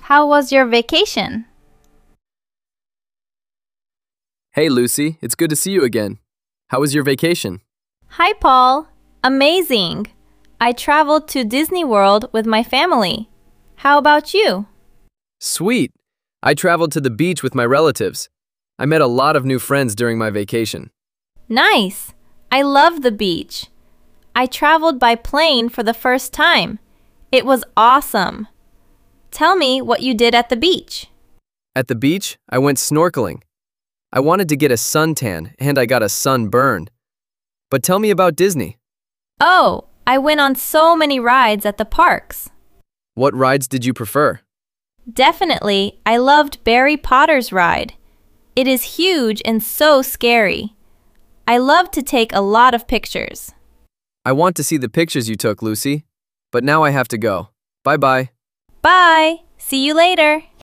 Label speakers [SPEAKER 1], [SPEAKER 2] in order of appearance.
[SPEAKER 1] How was your vacation?
[SPEAKER 2] Hey Lucy, it's good to see you again. How was your vacation?
[SPEAKER 1] Hi, Paul. Amazing. I traveled to Disney World with my family. How about you?
[SPEAKER 2] Sweet. I traveled to the beach with my relatives. I met a lot of new friends during my vacation.
[SPEAKER 1] Nice. I love the beach. I traveled by plane for the first time. It was awesome. Tell me what you did at the beach.
[SPEAKER 2] At the beach, I went snorkeling. I wanted to get a suntan and I got a sunburn. But tell me about Disney.
[SPEAKER 1] Oh, I went on so many rides at the parks.
[SPEAKER 2] What rides did you prefer?
[SPEAKER 1] Definitely, I loved Barry Potter's ride. It is huge and so scary. I love to take a lot of pictures.
[SPEAKER 2] I want to see the pictures you took, Lucy. But now I have to go. Bye-bye.
[SPEAKER 1] Bye! See you later!